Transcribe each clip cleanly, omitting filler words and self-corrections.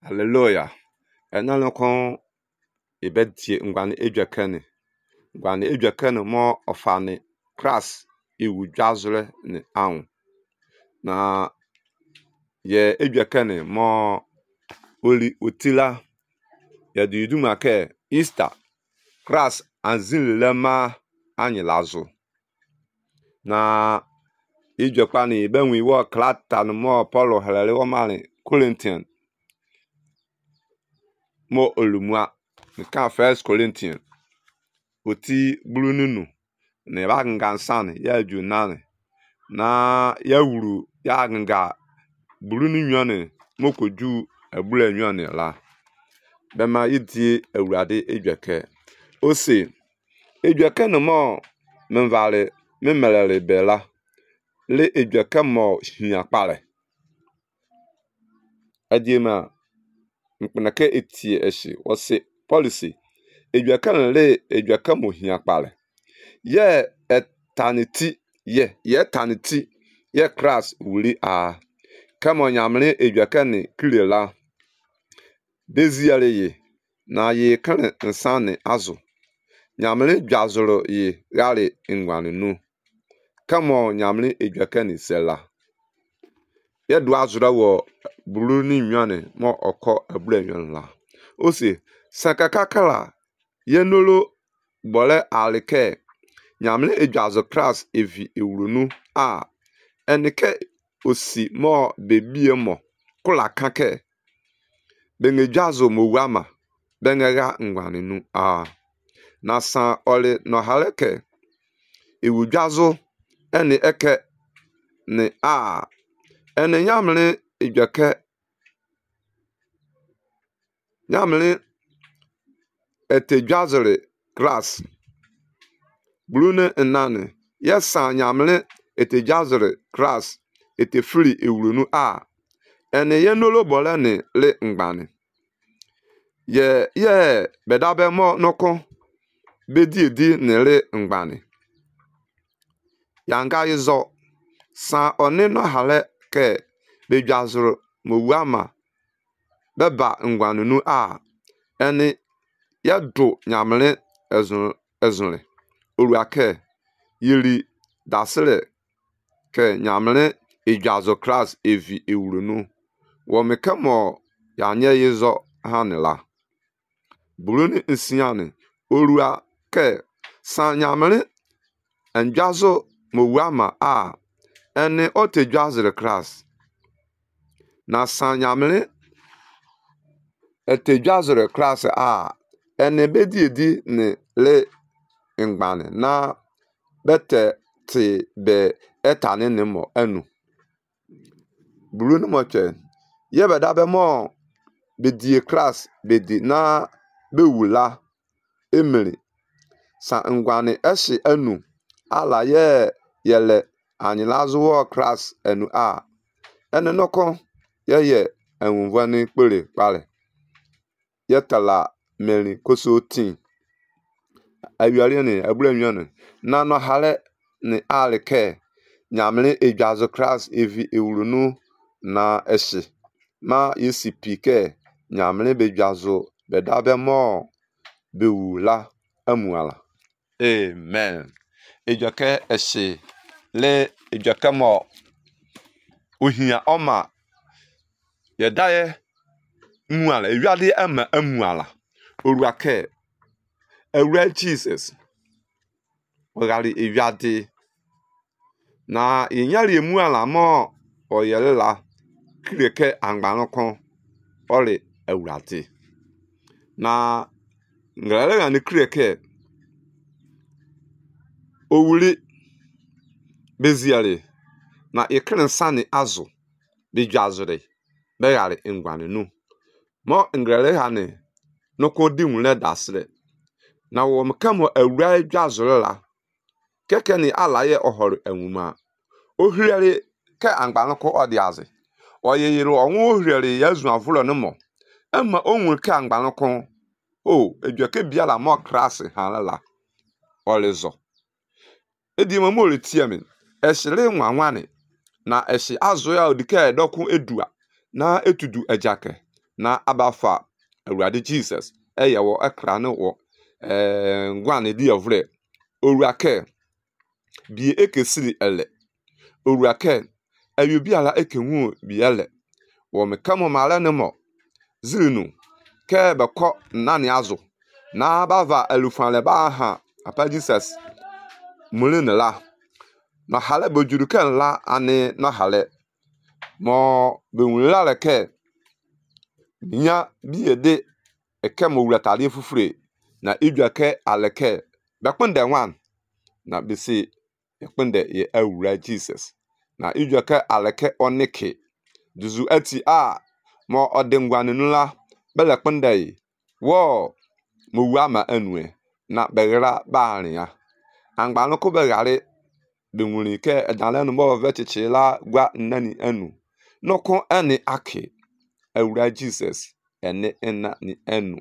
Hallelujah. Enalo kon ibedie ngwane edwakane. Ngwane edwakane mo ofane crass iwudwazure ne anwo. Na ye edwakane mo oli utila ya diduma ke Easter crass anzin lema anyilazo. Na edwakane benwi wo klata no mo Paulo halale wo male Corinthian mo olumwa ka 1 Corinthians oti blununu ne bagansan ya junane na ya wuru ya ganga blunu nwane mokoju abula nwane la bema yiti awurade edwake ose edwake no mo menvale memelele bela le edwake mo hia pare adiema mkpenake etie eshi wose policy edwaka le edwaka mo hia pare ye eternity ye eternity ye class wuri a kama nyamle edwaka ne kilela beziare ye na ye kan nsane azu nyamle dwazoro ye gare ngwanenu kama nyamle edwaka ne sela ye do azura wo buru ni nwane mo oko abura nwan la osi sakakakala ye nolo bole alike nyamle edwazo class evi ewurunu a enike osi mo bebie mo kula kake benedwazo mo wama benega ngwanenu a na san ole no haleke ewudwazo ene eke ne a ene nyamle edwake nyamle etedwazore class blune enane yesa nyamle etedwazore class etefri ewurunu a ene ye nolo bolane le ngbane ye bedabe mo noko bediedi ne le ngbane yanga izo san one no hale ke bedwazoro mowama beba ngwanunu a ene yedo nyamle ezunle oruake yiri dasere ke nyamle edwazo class evi ewurunu wo mekamo yanye yizo hanela buruni nsiane orua ke san nyamle enjazo mowama a ene otedwazere class na san nyamle etedwazere class a ene bediedi ne le ngbane na bete ti be etane ne mo enu buruni moche ye bedabe mo bedie class bedi na bewula emere sa ngwane eshi enu ala ye yele anyilazo wo class enu a ene noko ye enwuvani kpere pare ye tala meri kosotin awiare ne abura nwane na no hale ne alike nyamle edwazo class evi ewurunu na eshi ma yesipike nyamle bedwazo bedabe mo bewula amuala amen edwake eshi le edwake mo ohia oma yedaye muala ewiade ama amuala oruake awura Jesus ogali ewiade na yenyari emuala mo oyelela kireke angbanokon ole awurade na ngrele ni kireke owuri beziare na yekren sane azu bedwazore begare ngwanenu mo ngrele hane noko dinwule dasre na wo mkamo awura dwazore la keke ni alaye ohoro enwuma ohirere ke angbanoko odiaze oyeyere onwo ohirere yazu avuro no mo ama onwur ke angbanoko edwake biala mo class halala olezo edi mo letiamin esire nwanwane na eshi azu ya odike edokun edua na etudu ejake na abafa awurade Jesus eye wo ekra ne wo ngwane di ovre owurake bi ekesiri ele owurake ayubi ala ekenwu bi ele wo mekamo mala ne mo zirinu ke beko nani azu na bava elufan le ba ha apa Jesus mulene la na hale bojuru ken la ani na hale mo be wunla le ke nya bi ede eke mo wura tade fufure na idwake aleke bekpende wan na bisi bekpende ye awura Jesus na idwake aleke onike duzu ati mo odengwane nula bele kpende wo mo wura ma anue na begra baania angba no ko begare be nwuri ke edale no mo vechichi la gwa nani anu noko ani ake awura Jesus ene enna ni anu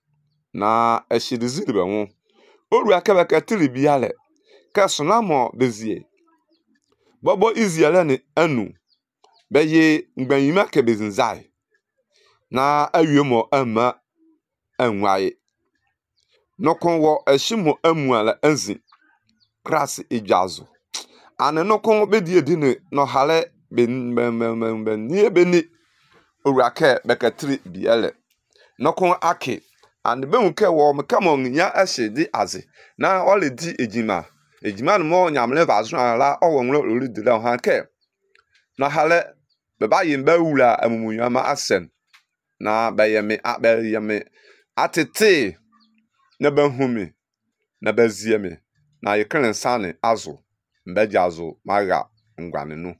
na eshidiziri be won oru akebeke tiri biale kasuna mo bezie bobo iziele ni anu beye ngbanyima ke bezinzai na awiemo ama anwaye nokon wo eshimo amuala anzi kras ejazo ane nokon bedi edine no hale ben nie beni oru ake bekatiri biale nokon ake and be nke wo mekamo nya ahye di aze na ole di ejima no mo nyamle vazu ala owo lori dile han ke na hale be ba yimba wura amumunwa ma asem na bayeme abayeme atete na bahumi na bazieme na yekren sane azu mbejazu maga ngwane no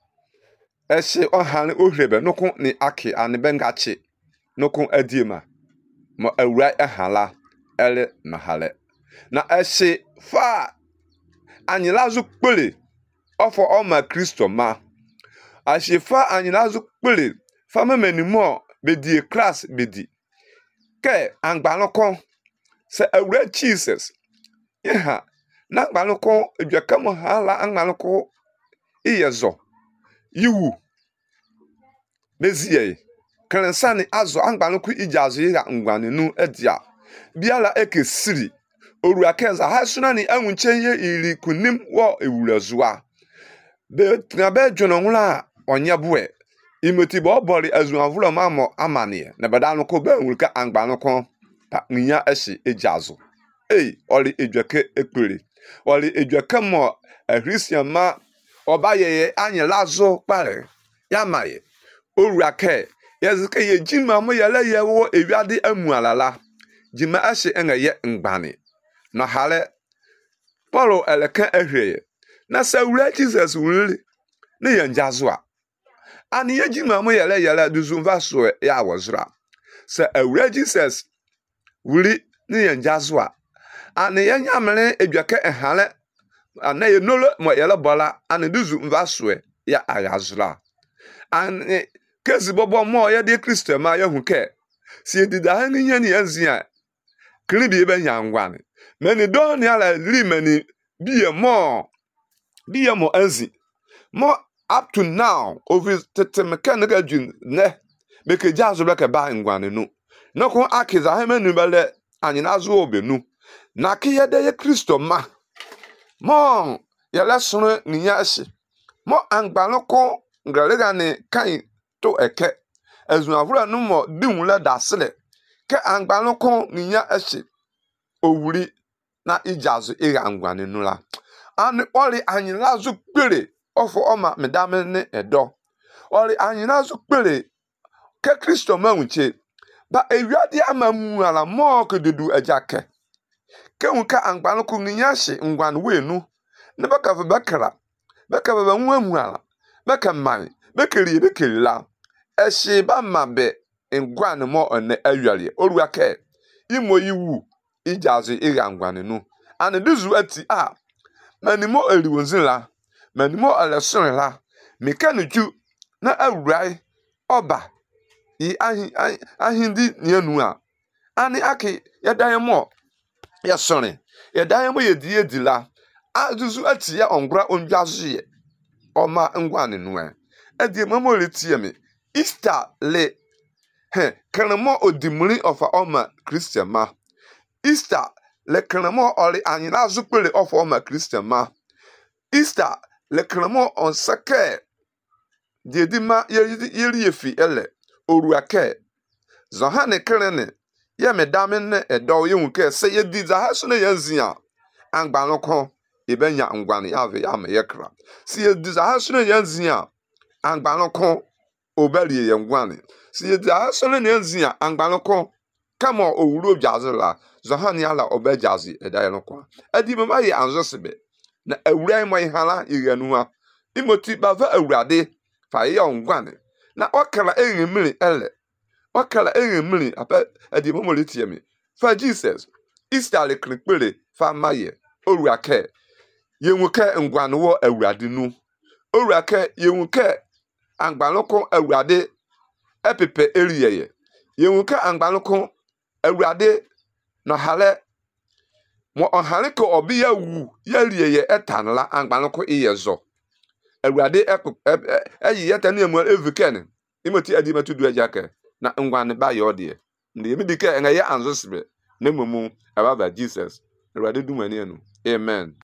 ehye ohan ohrebe nokon ni ake ane bengachi nokon adiema mo awura ehala ele mahale na ehye fa anyilazu kpele ofo oma Kristo ma ehye fa anyilazu kpele fa memenimo bedi class bedi ke angbanokon se awura Jesus yeha na angbanokon edwakam hala angbanokon iyezo yiwu bezie krensani azo angbanokon ijazo yiga ngwane nu edia biala ekesiri oru akenza hasuna ni anwunchenye iri kunim wo ewurazua be trabe jononwula onyabue imoti bo bori azuanvulo mamo amanie na badano ko be nwulka angbanokon pa nya eshi ejazo oli edwake ekpere oli edwake mo Christian ma obayeye anyelazo pare yamaye oru ake yazike ye jima mo yele ye wo ewiade amualala jima ashe enye ngbani na hale Paulo eleke ehweye na sawura Jesus wuri ne yanjazwa ani ye jima mo yele duzumva so ya wozra sa awura Jesus wuri ne yanjazwa ani yanyamre edwake ehale anaye nolo mo yele bola ani duzumva so ya agazra ani kezi bobo mo ye de Kristo ma yehu ke si edida hani nyani yanzia kribi ebe nyangwane meni doni ala limeni biye mo anzi mo up to now over tete mechanical jun ne beke jazo beke ba ngwane nu noko akiza hemenu bele anyinazo obenu na kiyede ye Kristo ma mo yele sunu niyashi mo angbanoko ngalega ne kan to eke ezuavura no mo dinwula dasle ke angbanoko niya eshi owuri na ijazu iga ngwane nula ani ori anyinazo kpere ofo oma medame ne edo ori anyinazo kpere ke Kristo manwuche ba ewiade amamu ala mo kedudu ejake ke unka angbanoko niya shi ngwane wenu ne baka bakara baka ba nwamu ala baka man bekeri la eshi ba mabe ngwane mo one awale oruake imo yiwu ijazu iga ngwane nu ane duzu ati manimo eliwonzila manimo alesonla mekanuju na awurai oba yi ahindi nianu ani aki yadayemo yasone yadayemo yedila aduzu ati ya ongura onjazie oma ngwane nu edi mamole tieme Easter le Kanamo odimuri of Oma Christian ma. Easter le kanamo oli anyina zukpele of Oma Christian ma. Easter le kanamo on sake diedima yeri yefi ele oruake. Zohane krene ye medame ne edo ye wuke se ye di za haso ne yanzia angbanoko ibenya ngwane ave ya me yekra. Si ye di za haso ne yanzia angbanoko obali ye ngwane. Si ye di za haso ne yanzia angbanoko kama owuro jazela zohane ala obejazi edaye no kwa. Adi mama ye anzosebe na awura mo ihala iganua imoti bava awurade fa ye ngwane na okala enwimiri ele okala enwimiri apa adi mama letiemi fa Jesus Easter le krikpele fa maye oruake yenwuke ngwane wo awurade nu oruake yenwuke angbanoko awurade epepe eriyeye yenwuke angbanoko awurade no hale mo ohale ko obi ya wu ya riyeye etanla angbanoko iyezo awurade eyi yetanu emu evuken imoti adi matudu ajake na ngwane ba yode ndi yemidike enye anzosbe na mumu ababa Jesus awurade dumani enu amen.